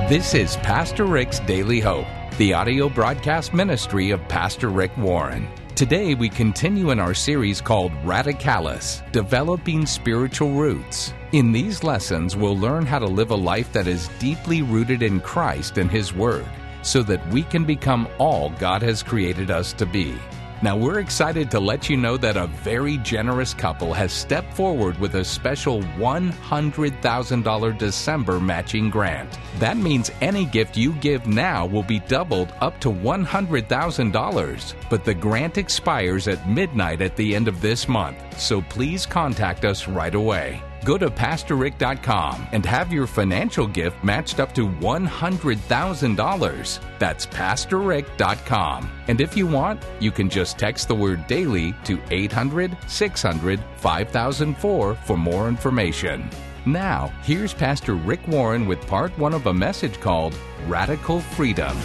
This is Pastor Rick's Daily Hope, the audio broadcast ministry of Pastor Rick Warren. Today we continue in our series called Radicalis, Developing Spiritual Roots. In these lessons, we'll learn how to live a life that is deeply rooted in Christ and His Word, so that we can become all God has created us to be. Now, we're excited to let you know that a very generous couple has stepped forward with a special $100,000 December matching grant. That means any gift you give now will be doubled up to $100,000. But the grant expires at midnight at the end of this month, so please contact us right away. Go to PastorRick.com and have your financial gift matched up to $100,000. That's PastorRick.com. And if you want, you can just text the word daily to 800-600-5004 for more information. Now, here's Pastor Rick Warren with part one of a message called Radical Freedom.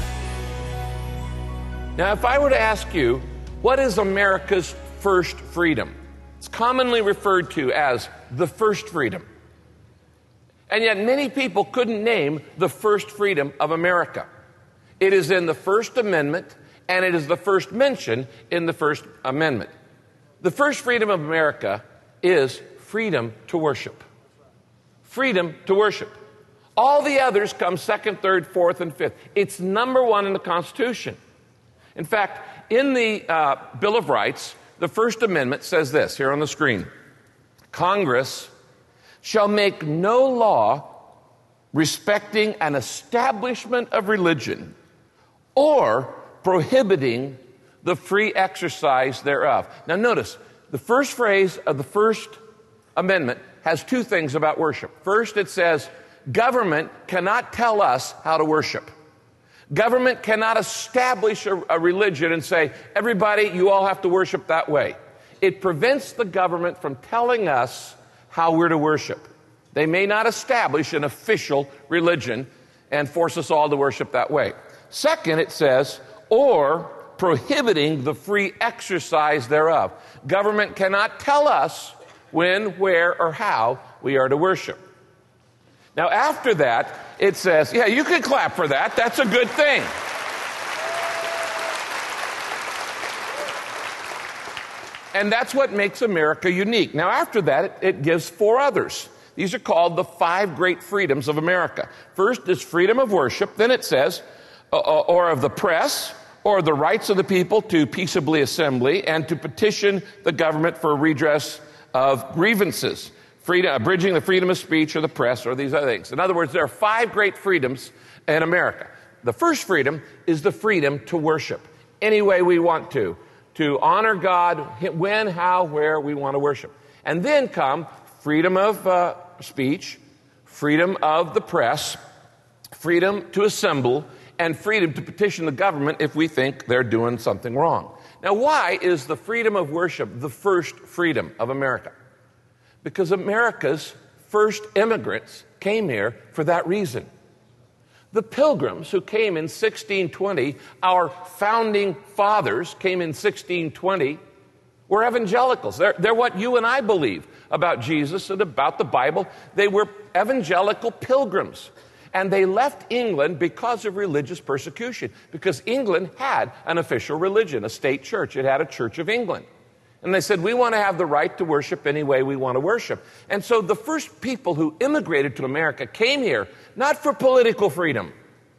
Now, if I were to ask you, what is America's first freedom? It's commonly referred to as the first freedom. And yet many people couldn't name the first freedom of America. It is in the First Amendment, and it is the first mention in the First Amendment. The first freedom of America is freedom to worship. Freedom to worship. All the others come second, third, fourth, and fifth. It's number one in the Constitution. In fact, in the Bill of Rights, the First Amendment says this, here on the screen. Congress shall make no law respecting an establishment of religion or prohibiting the free exercise thereof. Now notice, the first phrase of the First Amendment has two things about worship. First, it says, government cannot tell us how to worship. Government cannot establish a religion and say, everybody, you all have to worship that way. It prevents the government from telling us how we're to worship. They may not establish an official religion and force us all to worship that way. Second, it says, or prohibiting the free exercise thereof. Government cannot tell us when, where, or how we are to worship. Now, after that, it says, yeah, you can clap for that. That's a good thing. And that's what makes America unique. Now, after that, it gives four others. These are called the five great freedoms of America. First is freedom of worship. Then it says, or of the press, or the rights of the people to peaceably assembly and to petition the government for redress of grievances. Freedom, abridging the freedom of speech or the press or these other things. In other words, there are five great freedoms in America. The first freedom is the freedom to worship any way we want to honor God when, how, where we want to worship. And then come freedom of speech, freedom of the press, freedom to assemble, and freedom to petition the government if we think they're doing something wrong. Now, why is the freedom of worship the first freedom of America? Because America's first immigrants came here for that reason. The Pilgrims who came in 1620, our founding fathers came in 1620, were evangelicals. They're what you and I believe about Jesus and about the Bible. They were evangelical pilgrims. And they left England because of religious persecution, because England had an official religion, a state church. It had a Church of England. And they said, we want to have the right to worship any way we want to worship. And so the first people who immigrated to America came here not for political freedom,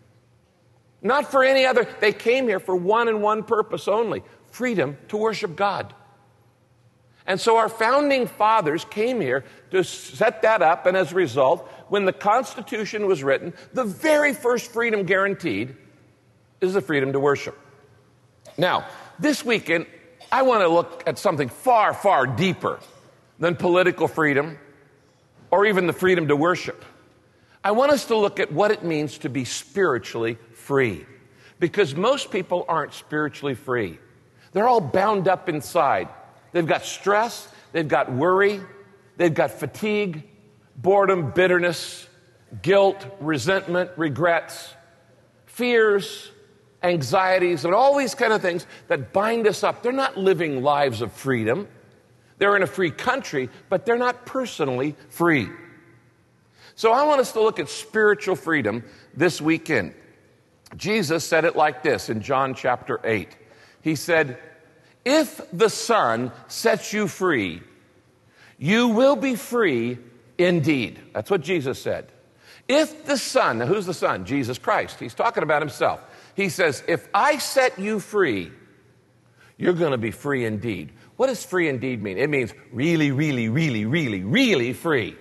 not for any other. They came here for one and one purpose only, freedom to worship God. And so our founding fathers came here to set that up. And as a result, when the Constitution was written, the very first freedom guaranteed is the freedom to worship. Now, this weekend, I want to look at something far, far deeper than political freedom or even the freedom to worship. I want us to look at what it means to be spiritually free, because most people aren't spiritually free. They're all bound up inside. They've got stress, they've got worry, they've got fatigue, boredom, bitterness, guilt, resentment, regrets, fears, anxieties, and all these kind of things that bind us up. They're not living lives of freedom. They're in a free country, but they're not personally free. So I want us to look at spiritual freedom this weekend. Jesus said it like this in John chapter 8. He said, if the Son sets you free, you will be free indeed. That's what Jesus said. If the Son, now who's the Son? Jesus Christ. He's talking about himself. He says, if I set you free, you're going to be free indeed. What does free indeed mean? It means really, really, really, really, really free.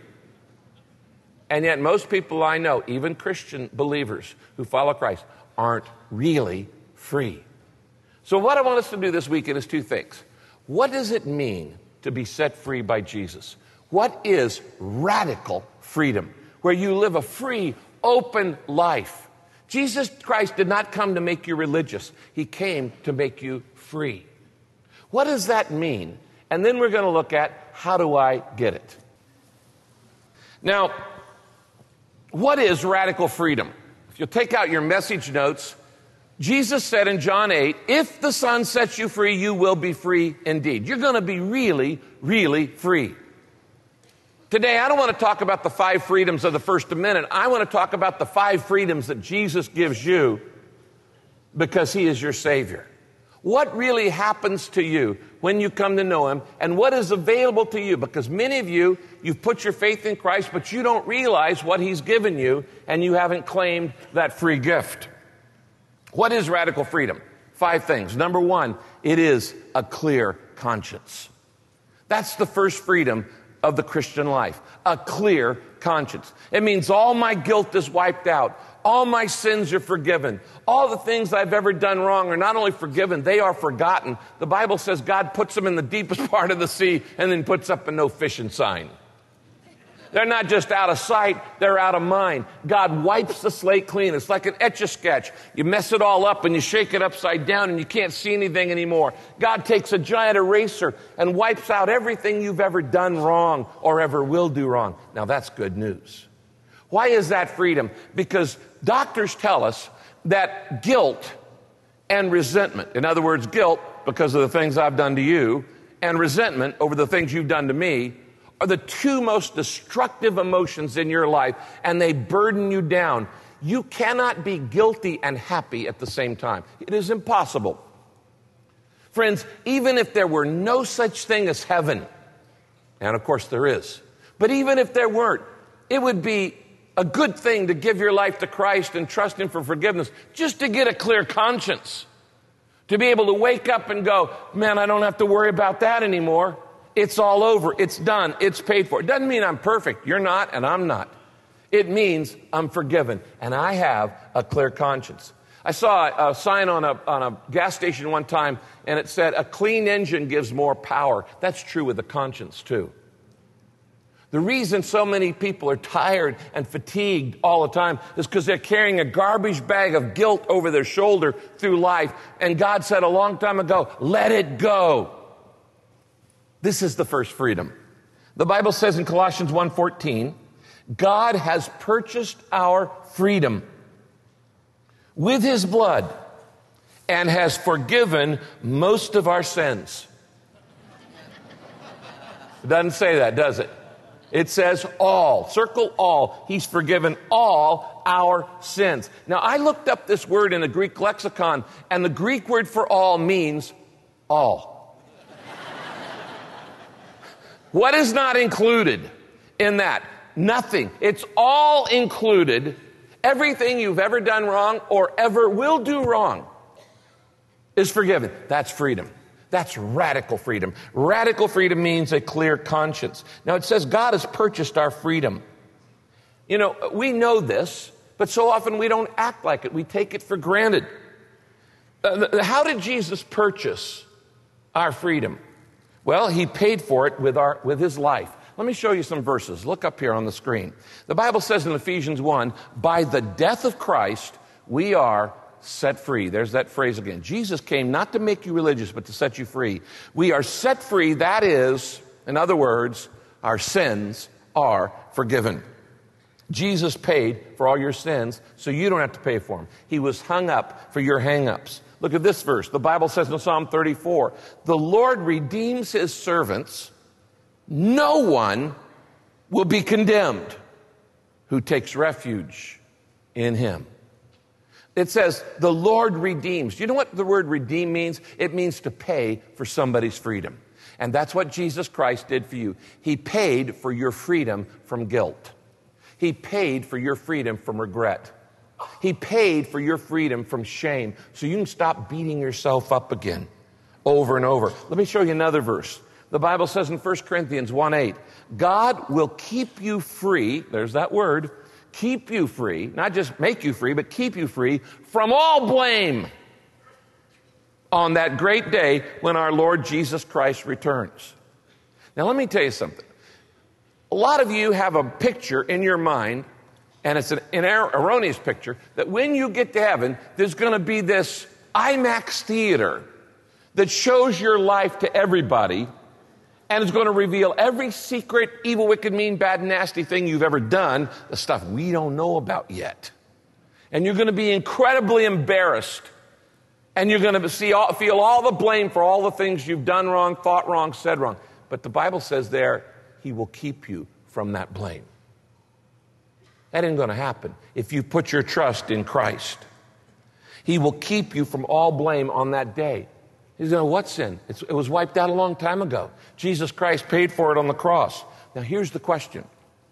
And yet most people I know, even Christian believers who follow Christ, aren't really free. So what I want us to do this weekend is two things. What does it mean to be set free by Jesus? What is radical freedom? Where you live a free, open life. Jesus Christ did not come to make you religious. He came to make you free. What does that mean? And then we're going to look at, how do I get it? Now, what is radical freedom? If you'll take out your message notes, Jesus said in John 8, if the Son sets you free, you will be free indeed. You're going to be really, really free. Today, I don't want to talk about the 5 freedoms of the First Amendment. I want to talk about the 5 freedoms that Jesus gives you because he is your Savior. What really happens to you when you come to know him, and what is available to you? Because many of you, you've put your faith in Christ, but you don't realize what he's given you, and you haven't claimed that free gift. What is radical freedom? 5 things. Number 1, it is a clear conscience. That's the first freedom of the Christian life, a clear conscience. It means all my guilt is wiped out. All my sins are forgiven. All the things I've ever done wrong are not only forgiven, they are forgotten. The Bible says God puts them in the deepest part of the sea and then puts up a no fishing sign. They're not just out of sight, they're out of mind. God wipes the slate clean. It's like an Etch-a-Sketch. You mess it all up and you shake it upside down and you can't see anything anymore. God takes a giant eraser and wipes out everything you've ever done wrong or ever will do wrong. Now that's good news. Why is that freedom? Because doctors tell us that guilt and resentment, in other words, guilt because of the things I've done to you, and resentment over the things you've done to me, are the 2 most destructive emotions in your life, and they burden you down. You cannot be guilty and happy at the same time. It is impossible. Friends, even if there were no such thing as heaven, and of course there is, but even if there weren't, it would be a good thing to give your life to Christ and trust him for forgiveness, just to get a clear conscience, to be able to wake up and go, man, I don't have to worry about that anymore. It's all over. It's done. It's paid for. It doesn't mean I'm perfect. You're not, and I'm not. It means I'm forgiven, and I have a clear conscience. I saw a sign on a gas station one time, and it said, a clean engine gives more power. That's true with a conscience, too. The reason so many people are tired and fatigued all the time is because they're carrying a garbage bag of guilt over their shoulder through life. And God said a long time ago, let it go. This is the first freedom. The Bible says in Colossians 1:14, God has purchased our freedom with his blood and has forgiven most of our sins. It doesn't say that, does it? It says all. Circle all. He's forgiven all our sins. Now, I looked up this word in the Greek lexicon, and the Greek word for all means all. What is not included in that? Nothing. It's all included. Everything you've ever done wrong or ever will do wrong is forgiven. That's freedom. That's radical freedom. Radical freedom means a clear conscience. Now it says God has purchased our freedom. You know, we know this, but so often we don't act like it. We take it for granted. How did Jesus purchase our freedom? Well, he paid for it with his life. Let me show you some verses. Look up here on the screen. The Bible says in Ephesians 1, by the death of Christ, we are set free. There's that phrase again. Jesus came not to make you religious, but to set you free. We are set free. That is, in other words, our sins are forgiven. Jesus paid for all your sins, so you don't have to pay for them. He was hung up for your hang-ups. Look at this verse. The Bible says in Psalm 34, the Lord redeems his servants. No one will be condemned. who takes refuge in him. It says, the Lord redeems. Do you know what the word redeem means? It means to pay for somebody's freedom. And that's what Jesus Christ did for you. He paid for your freedom from guilt. He paid for your freedom from regret. He paid for your freedom from shame so you can stop beating yourself up again over and over. Let me show you another verse. The Bible says in 1 Corinthians 1:8, God will keep you free, there's that word, keep you free, not just make you free, but keep you free from all blame on that great day when our Lord Jesus Christ returns. Now let me tell you something. A lot of you have a picture in your mind, and it's an erroneous picture, that when you get to heaven, there's going to be this IMAX theater that shows your life to everybody, and it's going to reveal every secret, evil, wicked, mean, bad, nasty thing you've ever done, the stuff we don't know about yet. And you're going to be incredibly embarrassed, and you're going to feel all the blame for all the things you've done wrong, thought wrong, said wrong. But the Bible says there, He will keep you from that blame. That ain't going to happen if you put your trust in Christ. He will keep you from all blame on that day. He's going, what sin? It was wiped out a long time ago. Jesus Christ paid for it on the cross. Now here's the question.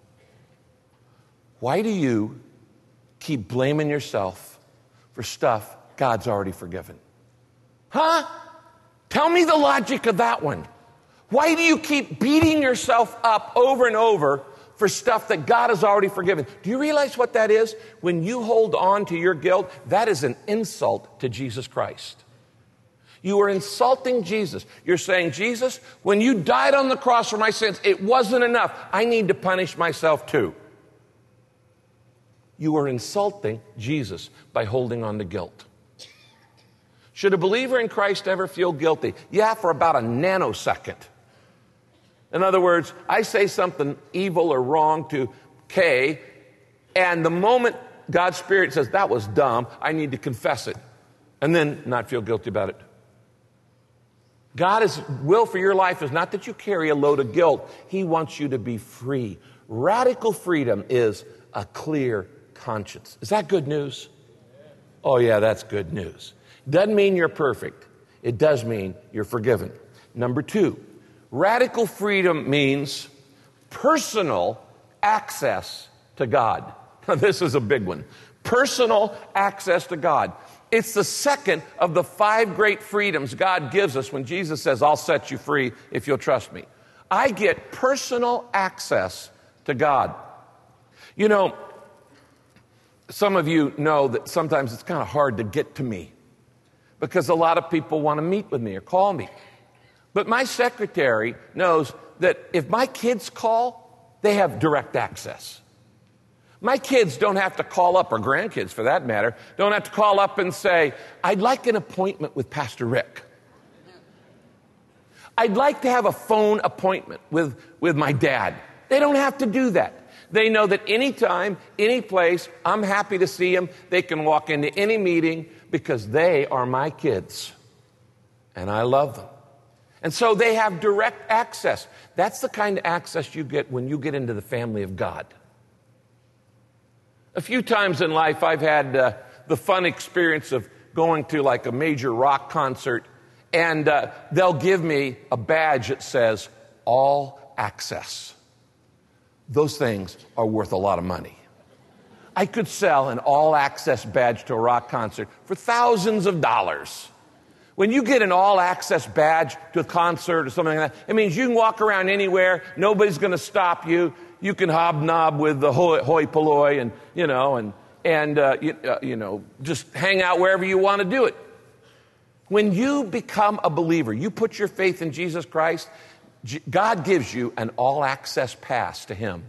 Why do you keep blaming yourself for stuff God's already forgiven? Huh? Tell me the logic of that one. Why do you keep beating yourself up over and over for stuff that God has already forgiven? Do you realize what that is? When you hold on to your guilt, that is an insult to Jesus Christ. You are insulting Jesus. You're saying, Jesus, when you died on the cross for my sins, it wasn't enough. I need to punish myself too. You are insulting Jesus by holding on to guilt. Should a believer in Christ ever feel guilty? Yeah, for about a nanosecond. In other words, I say something evil or wrong to Kay, and the moment God's Spirit says, that was dumb, I need to confess it, and then not feel guilty about it. God's will for your life is not that you carry a load of guilt. He wants you to be free. Radical freedom is a clear conscience. Is that good news? Oh yeah, that's good news. Doesn't mean you're perfect. It does mean you're forgiven. Number 2, radical freedom means personal access to God. Now, this is a big one. Personal access to God. It's the second of the 5 great freedoms God gives us when Jesus says, I'll set you free if you'll trust me. I get personal access to God. You know, some of you know that sometimes it's kind of hard to get to me because a lot of people want to meet with me or call me. But my secretary knows that if my kids call, they have direct access. My kids don't have to call up, or grandkids for that matter, don't have to call up and say, I'd like an appointment with Pastor Rick. I'd like to have a phone appointment with my dad. They don't have to do that. They know that anytime, any place, I'm happy to see them. They can walk into any meeting because they are my kids. And I love them. And so they have direct access. That's the kind of access you get when you get into the family of God. A few times in life, I've had the fun experience of going to like a major rock concert, and they'll give me a badge that says, all access. Those things are worth a lot of money. I could sell an all-access badge to a rock concert for thousands of dollars. When you get an all-access badge to a concert or something like that, it means you can walk around anywhere, nobody's going to stop you. You can hobnob with the hoi polloi and just hang out wherever you want to do it. When you become a believer, you put your faith in Jesus Christ, God gives you an all-access pass to Him.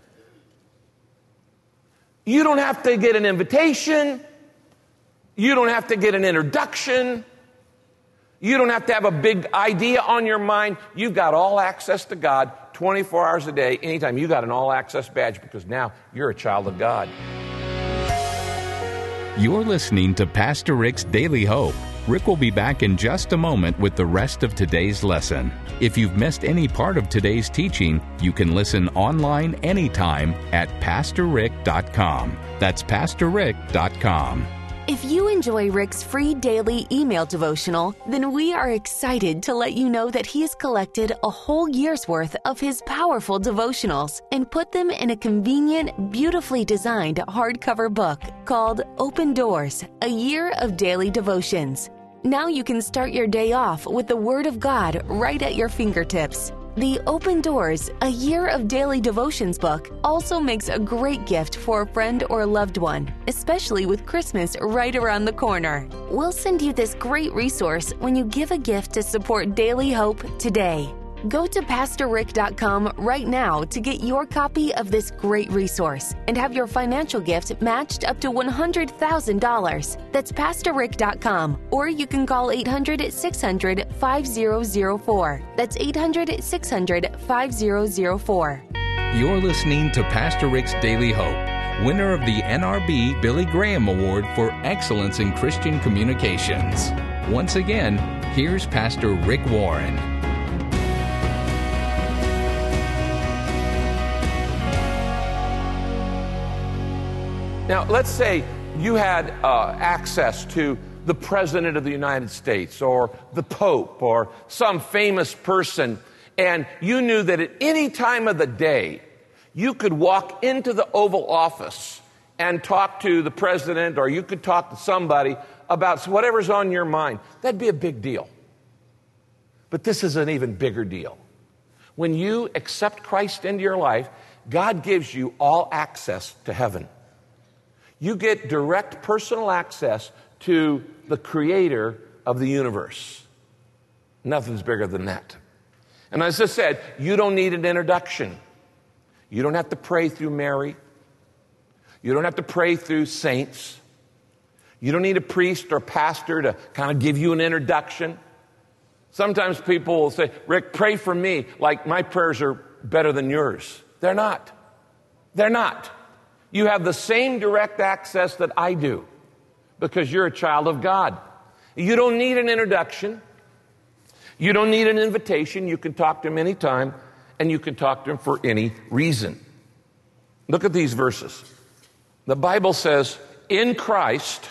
You don't have to get an invitation. You don't have to get an introduction. You don't have to have a big idea on your mind. You've got all access to God 24 hours a day, anytime. You got an all-access badge because now you're a child of God. You're listening to Pastor Rick's Daily Hope. Rick will be back in just a moment with the rest of today's lesson. If you've missed any part of today's teaching, you can listen online anytime at PastorRick.com. That's PastorRick.com. If you enjoy Rick's free daily email devotional, then we are excited to let you know that he has collected a whole year's worth of his powerful devotionals and put them in a convenient, beautifully designed hardcover book called Open Doors, A Year of Daily Devotions. Now you can start your day off with the Word of God right at your fingertips. The Open Doors, A Year of Daily Devotions book also makes a great gift for a friend or loved one, especially with Christmas right around the corner. We'll send you this great resource when you give a gift to support Daily Hope today. Go to PastorRick.com right now to get your copy of this great resource and have your financial gift matched up to $100,000. That's PastorRick.com, or you can call 800-600-5004. That's 800-600-5004. You're listening to Pastor Rick's Daily Hope, winner of the NRB Billy Graham Award for Excellence in Christian Communications. Once again, here's Pastor Rick Warren. Now, let's say you had access to the President of the United States or the Pope or some famous person, and you knew that at any time of the day, you could walk into the Oval Office and talk to the President, or you could talk to somebody about whatever's on your mind. That'd be a big deal. But this is an even bigger deal. When you accept Christ into your life, God gives you all access to heaven. You get direct personal access to the creator of the universe. Nothing's bigger than that. And as I said, you don't need an introduction. You don't have to pray through Mary. You don't have to pray through saints. You don't need a priest or pastor to kind of give you an introduction. Sometimes people will say, Rick, pray for me, like my prayers are better than yours. They're not. They're not. You have the same direct access that I do because you're a child of God. You don't need an introduction. You don't need an invitation. You can talk to him anytime, and you can talk to him for any reason. Look at these verses. The Bible says, in Christ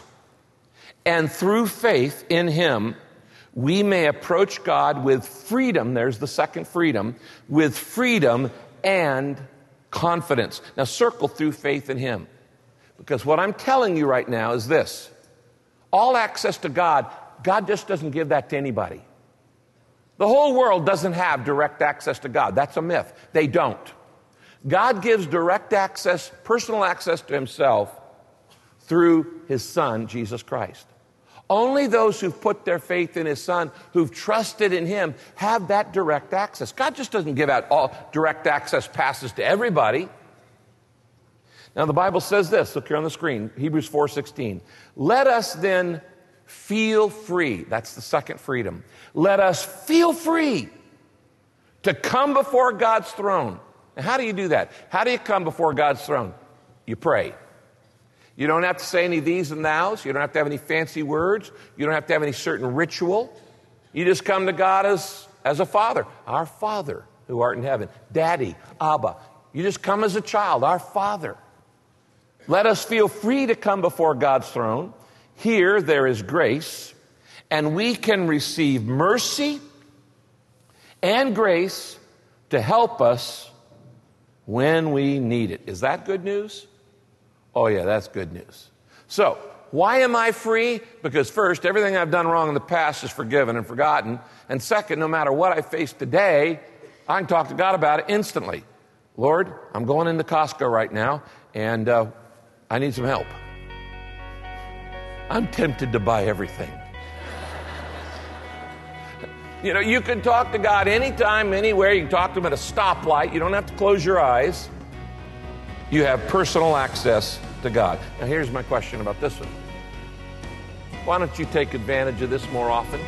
and through faith in him, we may approach God with freedom. There's the second freedom. With freedom and confidence. Now circle through faith in him. Because what I'm telling you right now is this. All access to God, God just doesn't give that to anybody. The whole world doesn't have direct access to God. That's a myth. They don't. God gives direct access, personal access to himself through his Son, Jesus Christ. Only those who've put their faith in his Son, who've trusted in him, have that direct access. God just doesn't give out all direct access passes to everybody. Now the Bible says this, look here on the screen, Hebrews 4:16. Let us then feel free. That's the second freedom. Let us feel free to come before God's throne. Now how do you do that? How do you come before God's throne? You pray. You don't have to say any these and thous. You don't have to have any fancy words. You don't have to have any certain ritual. You just come to God as a father. Our Father who art in heaven. Daddy, Abba. You just come as a child. Our Father. Let us feel free to come before God's throne. Here there is grace, and we can receive mercy and grace to help us when we need it. Is that good news? Oh yeah, that's good news. So, why am I free? Because first, everything I've done wrong in the past is forgiven and forgotten. And second, no matter what I face today, I can talk to God about it instantly. Lord, I'm going into Costco right now, and I need some help. I'm tempted to buy everything. You know, you can talk to God anytime, anywhere. You can talk to him at a stoplight. You don't have to close your eyes. You have personal access to God. Now here's my question about this one. Why don't you take advantage of this more often?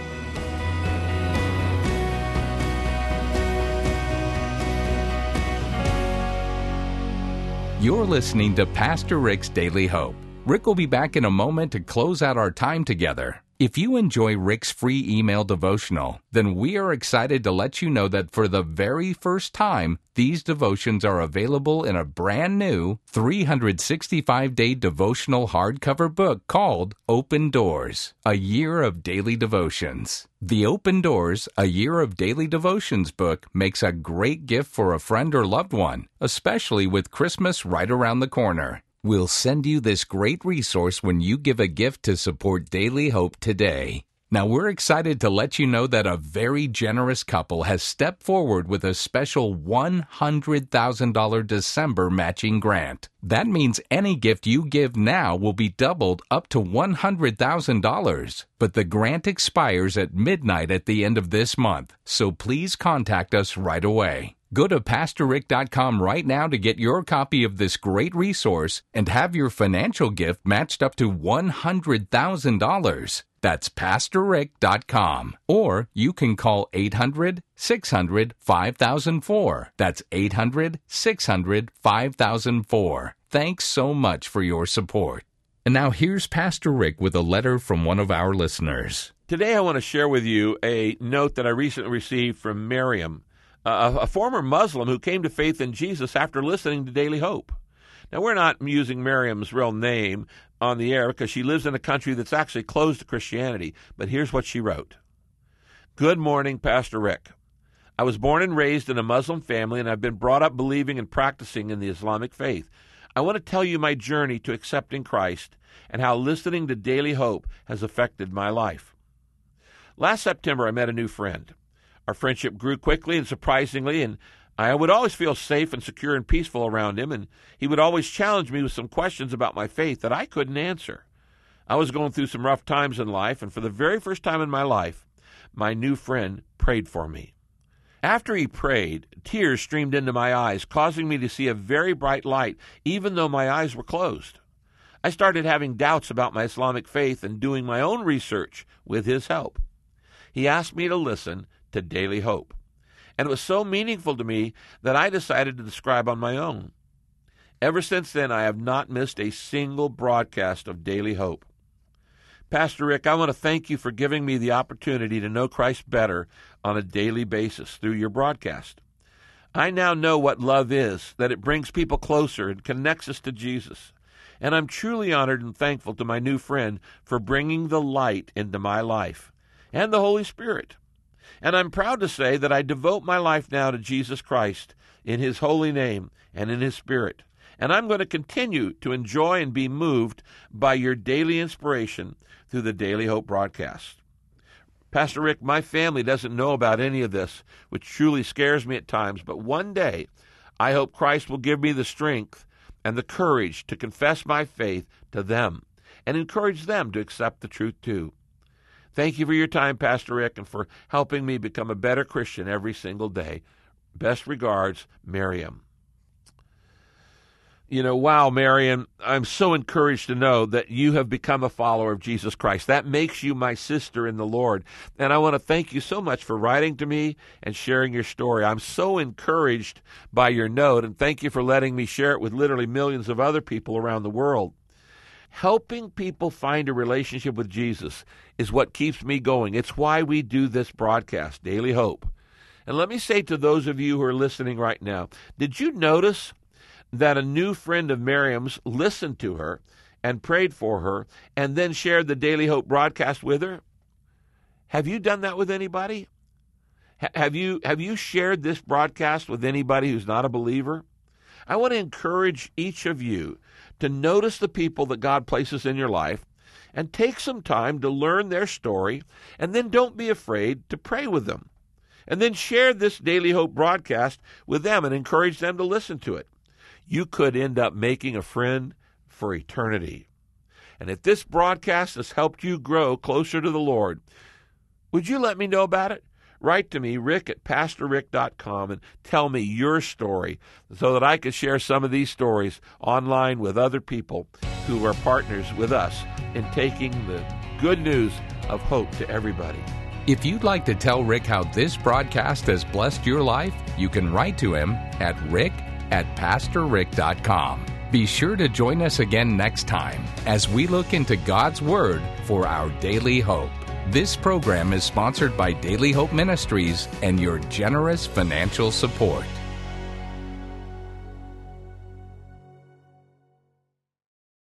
You're listening to Pastor Rick's Daily Hope. Rick will be back in a moment to close out our time together. If you enjoy Rick's free email devotional, then we are excited to let you know that for the very first time, these devotions are available in a brand new 365-day devotional hardcover book called Open Doors, A Year of Daily Devotions. The Open Doors, A Year of Daily Devotions book makes a great gift for a friend or loved one, especially with Christmas right around the corner. We'll send you this great resource when you give a gift to support Daily Hope today. Now, we're excited to let you know that a very generous couple has stepped forward with a special $100,000 December matching grant. That means any gift you give now will be doubled up to $100,000. But the grant expires at midnight at the end of this month, so please contact us right away. Go to PastorRick.com right now to get your copy of this great resource and have your financial gift matched up to $100,000. That's PastorRick.com. Or you can call 800-600-5004. That's 800-600-5004. Thanks so much for your support. And now here's Pastor Rick with a letter from one of our listeners. Today I want to share with you a note that I recently received from Miriam, a former Muslim who came to faith in Jesus after listening to Daily Hope. Now, we're not using Miriam's real name on the air because she lives in a country that's actually closed to Christianity, but here's what she wrote. Good morning, Pastor Rick. I was born and raised in a Muslim family, and I've been brought up believing and practicing in the Islamic faith. I want to tell you my journey to accepting Christ and how listening to Daily Hope has affected my life. Last September, I met a new friend. Our friendship grew quickly and surprisingly, and I would always feel safe and secure and peaceful around him, and he would always challenge me with some questions about my faith that I couldn't answer. I was going through some rough times in life, and for the very first time in my life, my new friend prayed for me. After he prayed, tears streamed into my eyes, causing me to see a very bright light, even though my eyes were closed. I started having doubts about my Islamic faith and doing my own research with his help. He asked me to listen to Daily Hope, and it was so meaningful to me that I decided to subscribe on my own. Ever since then, I have not missed a single broadcast of Daily Hope. Pastor Rick, I want to thank you for giving me the opportunity to know Christ better on a daily basis through your broadcast. I now know what love is, that it brings people closer and connects us to Jesus. And I'm truly honored and thankful to my new friend for bringing the light into my life and the Holy Spirit. And I'm proud to say that I devote my life now to Jesus Christ in His holy name and in His Spirit. And I'm going to continue to enjoy and be moved by your daily inspiration through the Daily Hope broadcast. Pastor Rick, my family doesn't know about any of this, which truly scares me at times, but one day I hope Christ will give me the strength and the courage to confess my faith to them and encourage them to accept the truth too. Thank you for your time, Pastor Rick, and for helping me become a better Christian every single day. Best regards, Miriam. Wow, Miriam, I'm so encouraged to know that you have become a follower of Jesus Christ. That makes you my sister in the Lord. And I want to thank you so much for writing to me and sharing your story. I'm so encouraged by your note, and thank you for letting me share it with literally millions of other people around the world. Helping people find a relationship with Jesus is what keeps me going. It's why we do this broadcast, Daily Hope. And let me say to those of you who are listening right now, did you notice that a new friend of Miriam's listened to her and prayed for her and then shared the Daily Hope broadcast with her? Have you done that with anybody? Have you shared this broadcast with anybody who's not a believer? I want to encourage each of you to notice the people that God places in your life and take some time to learn their story, and then don't be afraid to pray with them. And then share this Daily Hope broadcast with them and encourage them to listen to it. You could end up making a friend for eternity. And if this broadcast has helped you grow closer to the Lord, would you let me know about it? Write to me, rick@pastorrick.com, and tell me your story so that I can share some of these stories online with other people who are partners with us in taking the good news of hope to everybody. If you'd like to tell Rick how this broadcast has blessed your life, you can write to him at rick@pastorrick.com. Be sure to join us again next time as we look into God's Word for our daily hope. This program is sponsored by Daily Hope Ministries and your generous financial support.